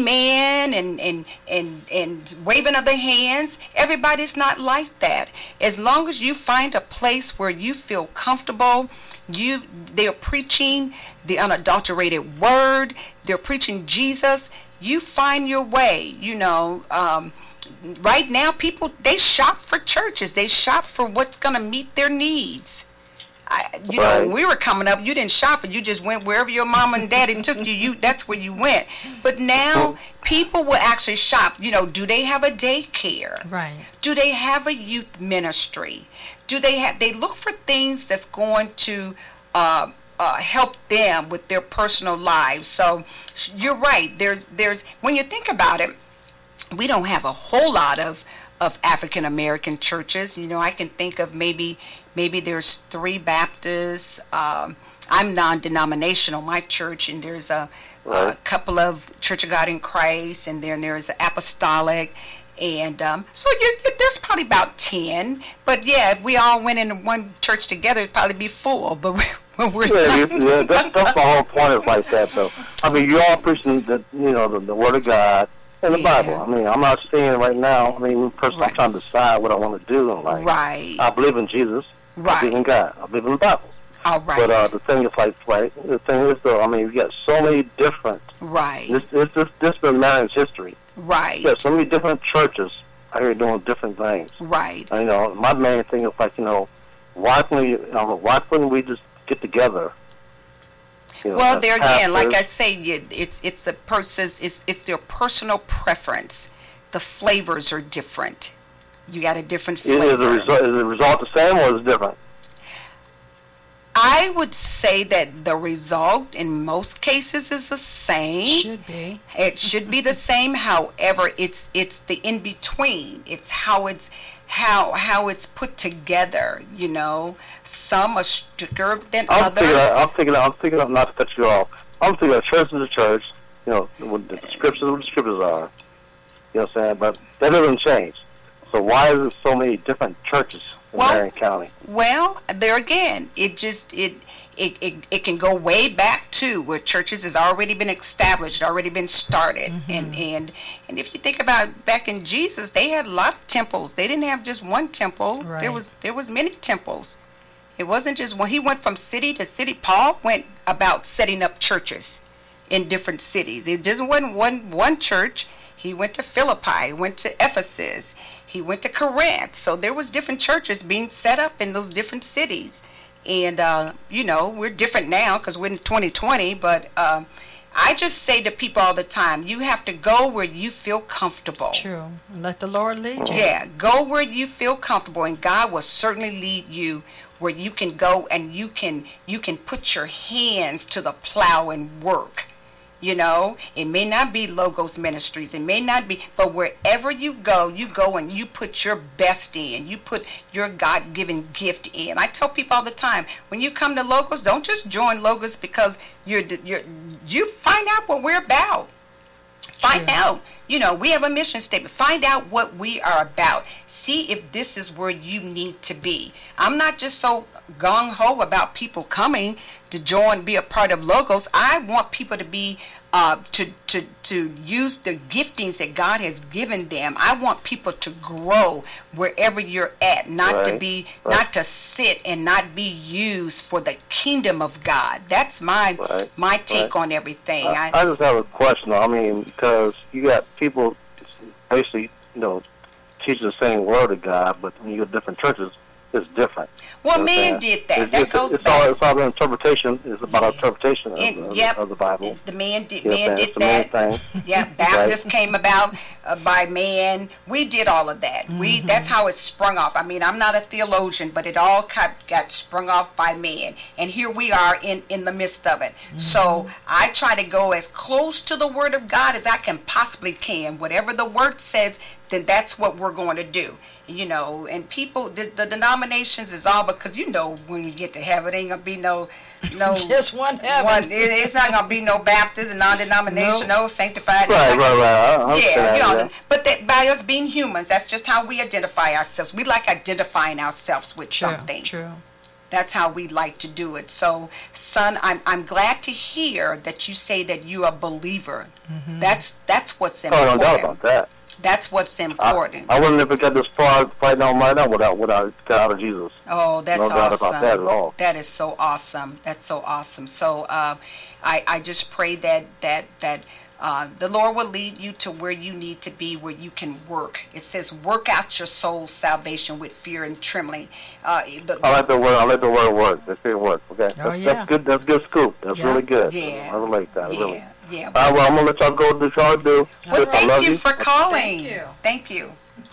amen and, and and and waving of the hands. Everybody's not like that. As long as you find a place where you feel comfortable, you they're preaching the unadulterated word, they're preaching Jesus, you find your way. You know, um, right now people, they shop for churches, they shop for what's going to meet their needs. I, you Right. know, when we were coming up, you didn't shop it. You just went wherever your mom and daddy took you. You that's where you went. But now people will actually shop. You know, do they have a daycare? Right. Do they have a youth ministry? Do they have? They look for things that's going to uh, uh, help them with their personal lives. So sh- you're right. There's there's when you think about it, we don't have a whole lot of of African American churches. You know, I can think of maybe maybe there's three Baptists. Um, I'm non-denominational, my church, and there's a, a Right. couple of Church of God in Christ, and then there's Apostolic, and um, so you, you, there's probably about ten. But yeah, if we all went into one church together, it'd probably be full. But we, when we're Yeah, not. you, yeah that's, that's the whole point is like that, though. I mean, you're all preaching the, you know, the, the Word of God and the Yeah. Bible. I mean, I'm not saying right now, I mean, personally, Right. I'm trying to decide what I want to do in life. Right. I believe in Jesus. I Right. believe in God. I believe in the Bible. All right. But uh, the thing is, like, like, the thing is, though, I mean, you got so many different, right. this, this, this, this been man's history. right. You got so many different churches out here doing different things. Right. And, you know, my main thing is, like, you know, why can we, you know, why couldn't we just get together? You know, Well, as there again, like I pastors? say, you, it's it's the person's it's it's their personal preference. The flavors are different. You got a different Is, flavor. is, the result, is the result the same or is it different? I would say that the result in most cases is the same. Should be. It should be the same. However, it's it's the in between. It's how it's how how it's put together. You know, some are stricter than I'm others. thinking, I'm thinking, I'm thinking, of, not to cut you off. I'm thinking of church is a church. You know, what the scriptures, what the scriptures are. You know what I'm saying? But that doesn't change. So why is there so many different churches in Well, Marion County? Well, there again, it just it, it it it can go way back to where churches has already been established, already been started, and and and if you think about back in Jesus, they had a lot of temples. They didn't have just one temple. There Right. was there was many temples. It wasn't just when he went from city to city. Paul went about setting up churches in different cities. It just wasn't one one church. He went to Philippi, he went to Ephesus, he went to Corinth. So there was different churches being set up in those different cities. And, uh, you know, we're different now because we're in twenty twenty. But uh, I just say to people all the time, you have to go where you feel comfortable. True. Let the Lord lead you. Yeah, go where you feel comfortable, and God will certainly lead you where you can go and you can you can put your hands to the plow and work. You know, it may not be Logos Ministries, it may not be, but wherever you go, you go and you put your best in. You put your God-given gift in. I tell people all the time, when you come to Logos, don't just join Logos because you're you're you find out what we're about. Find Sure. out. You know, we have a mission statement. Find out what we are about. See if this is where you need to be. I'm not just so gung-ho about people coming to join, be a part of Logos. I want people to be, uh, to, to, to use the giftings that God has given them. I want people to grow wherever you're at, not to Right. be, Right. not to sit and not be used for the kingdom of God. That's my, Right. my take Right. on everything. I, I just have a question. I mean, because you got people basically, you know, teaching the same word of God, but when you go to different churches, it's different. Well, You know what I'm man saying? did that. It's, that it's, goes it's back. all it's all the interpretation. It's about Yeah. interpretation of, And, of, yep, of the Bible. The man did. You know what Man I'm saying? did It's the main that. thing. Yeah, Baptist came about uh, by man. We did all of that. We that's how it sprung off. I mean, I'm not a theologian, but it all got, got sprung off by man, and here we are in in the midst of it. So I try to go as close to the Word of God as I can possibly can. Whatever the Word says, then that's what we're going to do. You know, and people, the, the denominations is all because, you know, when you get to heaven, ain't gonna be no no Just one heaven. One, it, it's not gonna be no Baptist and non-denominational, Nope. sanctified. Right, right, right. I, I Yeah, understand you know, that. but that by us being humans, that's just how we identify ourselves. We like identifying ourselves with True, something. true. That's how we like to do it. So, son, I'm I'm glad to hear that you say that you're a believer. That's that's what's Oh, no important. doubt about that. That's what's I, important. I wouldn't have got this far right now, right now without without God and Jesus. Oh, that's No doubt awesome. about that at all. That is so awesome. That's so awesome. So uh, I, I just pray that that that uh, the Lord will lead you to where you need to be, where you can work. It says, work out your soul's salvation with fear and trembling. Uh, the, I like the word. I like the word work. Let's say work. Okay. Oh, that's, yeah. that's good. That's good scoop. That's Yeah. really good. Yeah. I relate that. yeah, Really. yeah. All right. Well, I'm gonna let y'all go do what y'all do. Well, I thank love you for calling. Thank you. Thank you.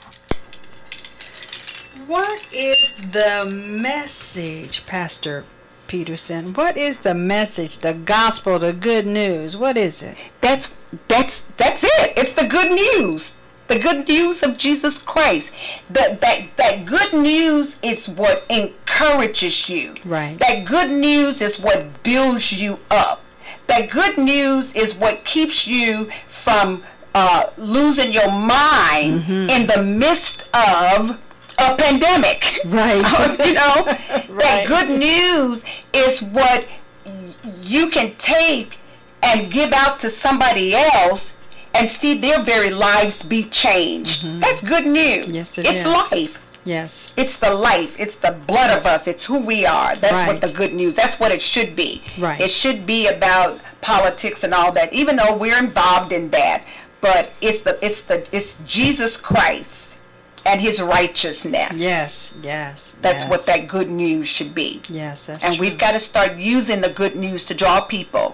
What is the message, Pastor Peterson? What is the message, the gospel, the good news? What is it? That's that's that's it. It's the good news. The good news of Jesus Christ. That that that good news is what encourages you. Right. That good news is what builds you up. That good news is what keeps you from uh, losing your mind in the midst of a pandemic. Right. You know, Right. that good news is what y- you can take and give out to somebody else and see their very lives be changed. That's good news. Yes, it it's is. life. Yes. It's the life. It's the blood of us. It's who we are. That's Right. what the good news. That's what it should be. Right. It should be about politics and all that, even though we're involved in that. But it's the it's the it's Jesus Christ and His righteousness. Yes. Yes. That's yes. what that good news should be. Yes, that's And true. we've got to start using the good news to draw people.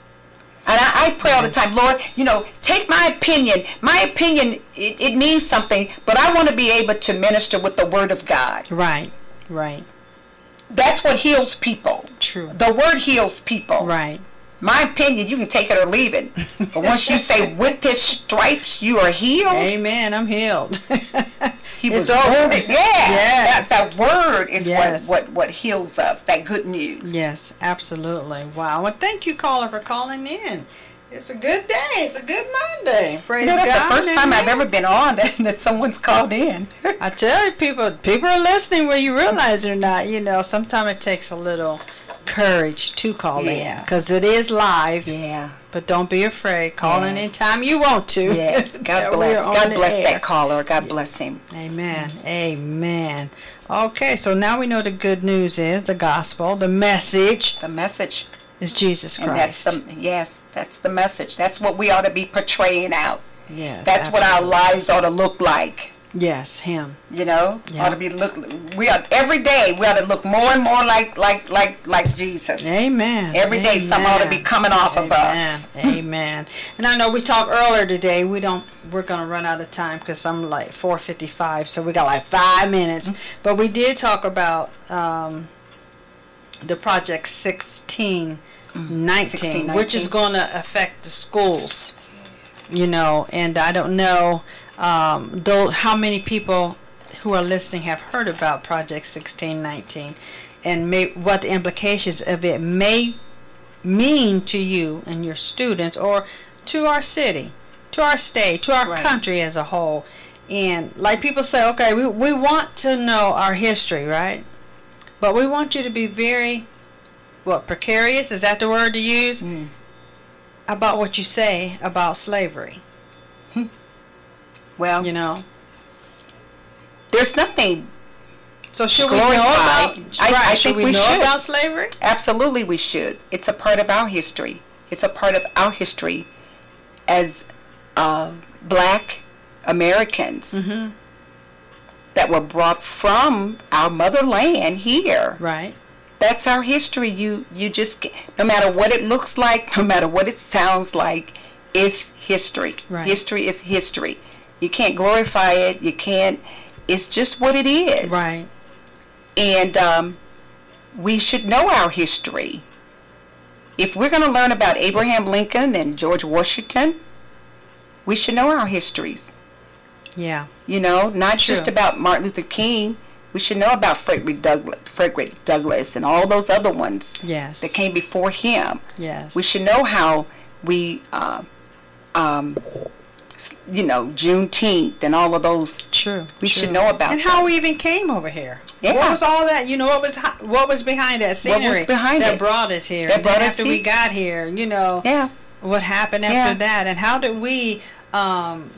And I, I pray all the time, Lord, you know, take my opinion. My opinion, it, it means something, but I want to be able to minister with the Word of God. Right. Right. That's what heals people. True. The Word heals people. Right. My opinion, you can take it or leave it. But once you say, with His stripes you are healed, Amen. I'm healed. He it's was over. wounded. Yeah, Yes. that, that word is Yes. what, what, what heals us, that good news. Yes, absolutely. Wow. Well, thank you, caller, for calling in. It's a good day. It's a good Monday. Praise You know, that's God. the first time I've Amen. ever been on that, that someone's called in. I tell you, people, people are listening whether you realize it or not. You know, sometimes it takes a little courage to call in Yeah. because it is live. Yeah. But don't be afraid. Call in Yes. anytime you want to. Yes. That God we bless. are on God the bless air. that caller. God bless him. Amen. Amen. Okay, so now we know the good news is the gospel. The message The message. is Jesus And that's Christ. the yes, that's the message. That's what we ought to be portraying out. Yes, That's what our absolutely. lives ought to look like. Yes, Him. You know, Yeah. ought to be look. We ought every day. We ought to look more and more like like like like Jesus. Amen. Every day something ought to be Amen. coming off of us. Amen. Amen. And I know we talked earlier today. We don't. We're gonna run out of time because I'm like four fifty-five, so we got like five minutes. Mm-hmm. But we did talk about um, the Project sixteen nineteen, sixteen which is nineteen. going to affect the schools. You know, and I don't know um, though how many people who are listening have heard about Project sixteen nineteen, and may, what the implications of it may mean to you and your students, or to our city, to our state, to our Right. country as a whole. And like people say, okay, we, we want to know our history, right? But we want you to be very, what, precarious? Is that the word to use? Mm. About what you say about slavery, Well, you know? there's nothing. So should we know Glorified. about, I- right, I should think we we know should. about slavery? Absolutely, we should. It's a part of our history. It's a part of our history as uh, Black Americans Mm-hmm. that were brought from our motherland here. Right. That's our history. You you just ca- no matter what it looks like, no matter what it sounds like, it's history. Right. History is history. You can't glorify it. You can't. It's just what it is. Right. And um, we should know our history. If we're going to learn about Abraham Lincoln and George Washington, we should know our histories. Yeah. You know, not just True. about Martin Luther King. We should know about Frederick Douglass, Frederick Douglass and all those other ones Yes. that came before him. Yes. We should know how we, uh, um, s- you know, Juneteenth and all of those. True. We true. should know about and how those. we even came over here. Yeah. What was all that? You know, what was hi- what was behind that What was scenery behind that it? brought us here? That And brought then us after we here? got here, you know, Yeah. what happened after Yeah. that, and how did we, um,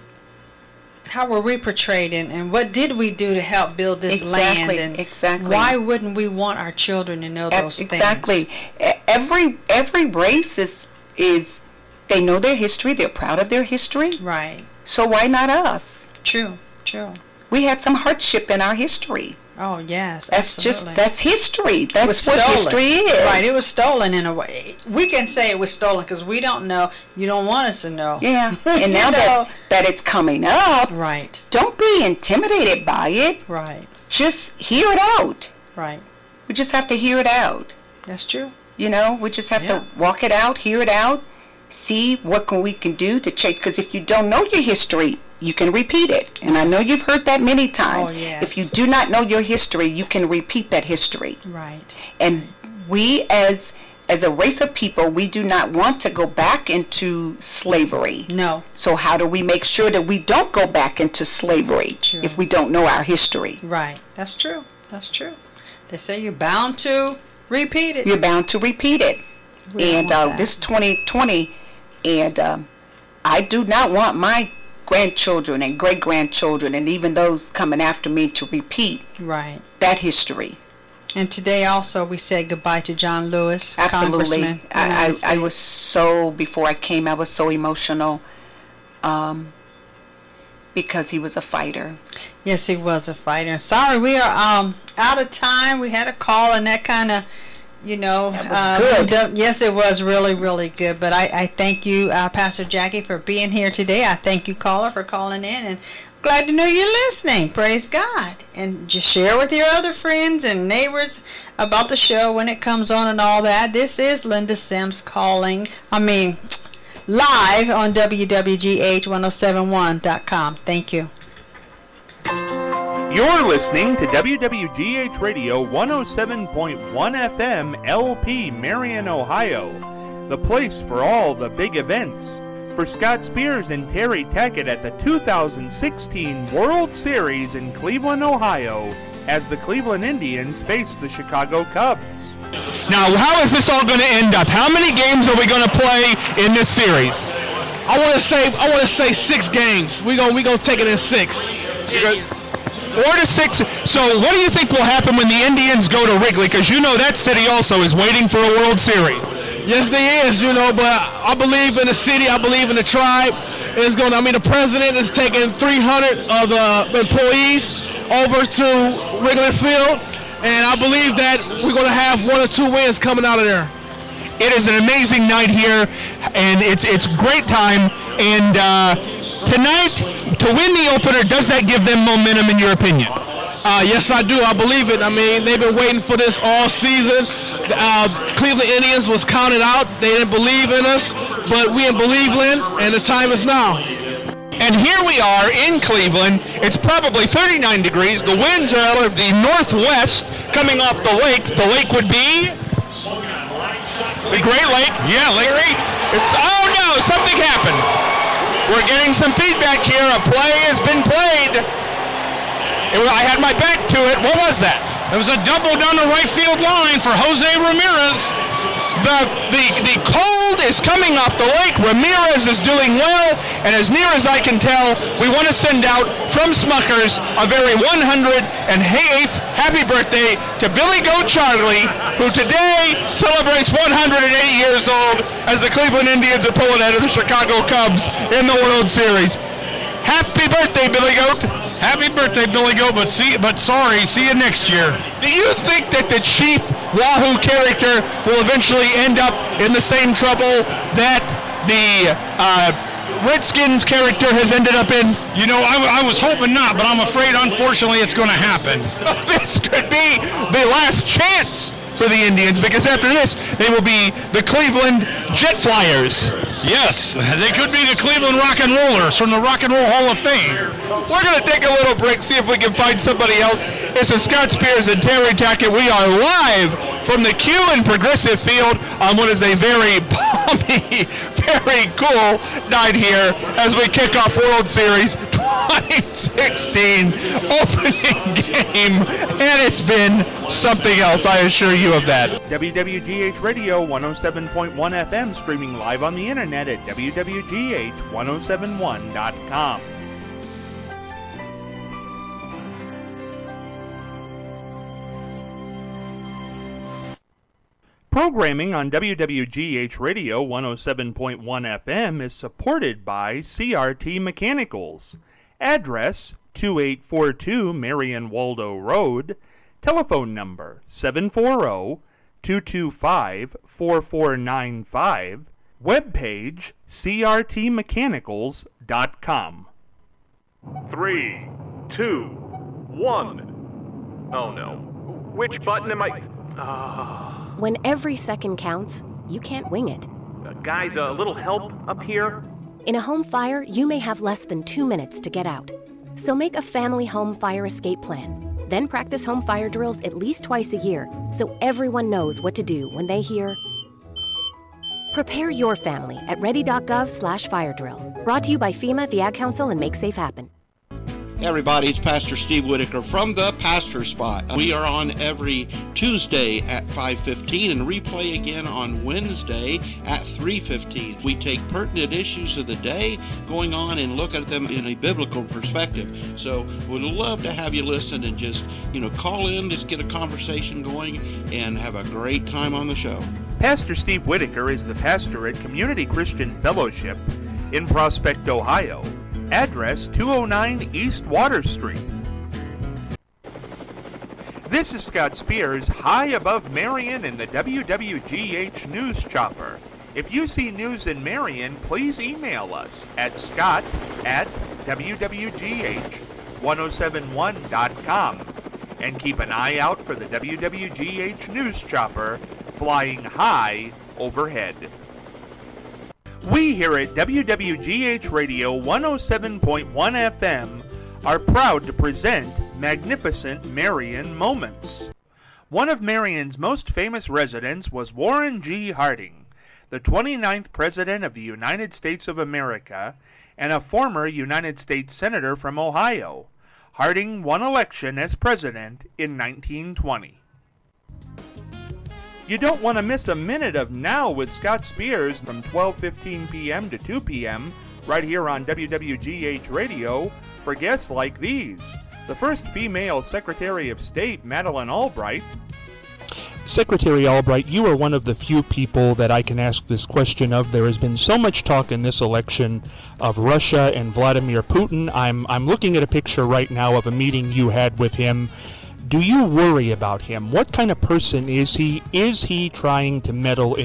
how were we portrayed, and, and what did we do to help build this Exactly, land? And exactly. why wouldn't we want our children to know E- those things? Exactly. E- Every every race is is they know their history. They're proud of their history. Right. So why not us? True. True. We had some hardship in our history. Oh yes. That's absolutely. just that's history. It was That's what stolen. history is. Right, it was stolen in a way. We can say it was stolen because we don't know. You don't want us to know. Yeah. And You now know. that that it's coming up, Right, don't be intimidated by it. right, Just hear it out. right. We just have to hear it out. That's true. You know, we just have Yeah. to walk it out, hear it out, see what can we can do to change. Because if you don't know your history, you can repeat it. And I know you've heard that many times. Oh, yes. If you do not know your history, you can repeat that history. Right. And we as as a race of people, we do not want to go back into slavery. No. So how do we make sure that we don't go back into slavery True. if we don't know our history? Right. That's true. That's true. They say you're bound to repeat it. You're bound to repeat it. We don't And want uh, that. this twenty twenty, and um, I do not want my grandchildren and great grandchildren and even those coming after me to repeat Right. that history. And today also we said goodbye to John Lewis, Absolutely. Congressman. I, I, United I States. was so, before I came, I was so emotional um, because he was a fighter. Yes, he was a fighter. Sorry, we are um out of time. We had a call and that kind of, you know, That was uh, good. don't- yes, it was really, really good. But I, I thank you, uh, Pastor Jackie, for being here today. I thank you, caller, for calling in, and glad to know you're listening. Praise God. And just share with your other friends and neighbors about the show when it comes on and all that. This is Linda Sims calling, I mean, live on W W G H ten seventy-one dot com. Thank you. You're listening to W W G H Radio one oh seven point one F M L P Marion, Ohio, the place for all the big events. For Scott Spears and Terry Tackett at the two thousand sixteen World Series in Cleveland, Ohio, as the Cleveland Indians face the Chicago Cubs. Now, how is this all going to end up? How many games are we going to play in this series? I want to say I want to say six games. We going we gonna take it in six. Four to six. So what do you think will happen when the Indians go to Wrigley? Because you know that city also is waiting for a World Series. Yes, there is, you know, but I believe in the city. I believe in the tribe. It's going. I mean, the president is taking three hundred of the employees over to Wrigley Field, and I believe that we're going to have one or two wins coming out of there. It is an amazing night here, and it's it's great time. And uh, tonight, to win the opener, does that give them momentum in your opinion? Uh, yes, I do. I believe it. I mean, they've been waiting for this all season. Uh, Cleveland Indians was counted out. They didn't believe in us, but we in Cleveland, and the time is now. And here we are in Cleveland. It's probably thirty-nine degrees. The winds are out of the northwest coming off the lake. The lake would be the Great Lake. Yeah, Lake Erie. It's, oh no, something happened. We're getting some feedback here. A play has been played. It was, I had my back to it. What was that? It was a double down the right field line for Jose Ramirez. The, the the cold is coming off the lake. Ramirez is doing well, and as near as I can tell, we want to send out from Smuckers a very one hundred eighth happy birthday to Billy Goat Charlie, who today celebrates one hundred eight years old as the Cleveland Indians are pulling out of the Chicago Cubs in the World Series. Happy birthday, Billy Goat. Happy birthday, Billy Goat, but see, but sorry, see you next year. Do you think that the Chief Wahoo character will eventually end up in the same trouble that the uh, Redskins character has ended up in? You know, I, I was hoping not, but I'm afraid, unfortunately, it's going to happen. This could be the last chance for the Indians, because after this, they will be the Cleveland Jet Flyers. Yes, they could be the Cleveland Rock and Rollers from the Rock and Roll Hall of Fame. We're going to take a little break, see if we can find somebody else. This is Scott Spears and Terry Tackett. We are live from the Q in Progressive Field on what is a very balmy, very cool night here as we kick off World Series twenty sixteen opening game, and it's been something else, I assure you of that. W W G H Radio one oh seven point one F M, streaming live on the internet at W W G H ten seventy-one dot com. Programming on W W G H Radio one oh seven point one F M is supported by C R T Mechanicals. Address two eight four two Marion Waldo Road. Telephone number seven four zero, two two five, four four nine five. Webpage C R T mechanicals dot com. Three, two, one. Oh no. Which button am I... Uh... When every second counts, you can't wing it. Uh, guys, a little help up here? In a home fire, you may have less than two minutes to get out. So make a family home fire escape plan. Then practice home fire drills at least twice a year so everyone knows what to do when they hear... Prepare your family at ready.gov slash fire drill. Brought to you by FEMA, the Ad Council, and Make Safe Happen. Hey everybody, it's Pastor Steve Whitaker from the Pastor Spot. We are on every Tuesday at five fifteen and replay again on Wednesday at three fifteen. We take pertinent issues of the day going on and look at them in a biblical perspective. So we'd love to have you listen and just, you know, call in, just get a conversation going and have a great time on the show. Pastor Steve Whitaker is the pastor at Community Christian Fellowship in Prospect, Ohio. Address two oh nine East Water Street. This is Scott Spears, high above Marion in the W W G H News Chopper. If you see news in Marion, please email us at scott at W W G H ten seventy-one dot com and keep an eye out for the W W G H News Chopper flying high overhead. We here at W W G H Radio one oh seven point one F M are proud to present Magnificent Marion Moments. One of Marion's most famous residents was Warren G. Harding, the twenty-ninth President of the United States of America and a former United States Senator from Ohio. Harding won election as President in nineteen twenty. You don't want to miss a minute of Now with Scott Spears from twelve fifteen p.m. to two p.m. right here on W W G H Radio for guests like these. The first female Secretary of State, Madeleine Albright. Secretary Albright, you are one of the few people that I can ask this question of. There has been so much talk in this election of Russia and Vladimir Putin. I'm I'm looking at a picture right now of a meeting you had with him. Do you worry about him? What kind of person is he? Is he trying to meddle in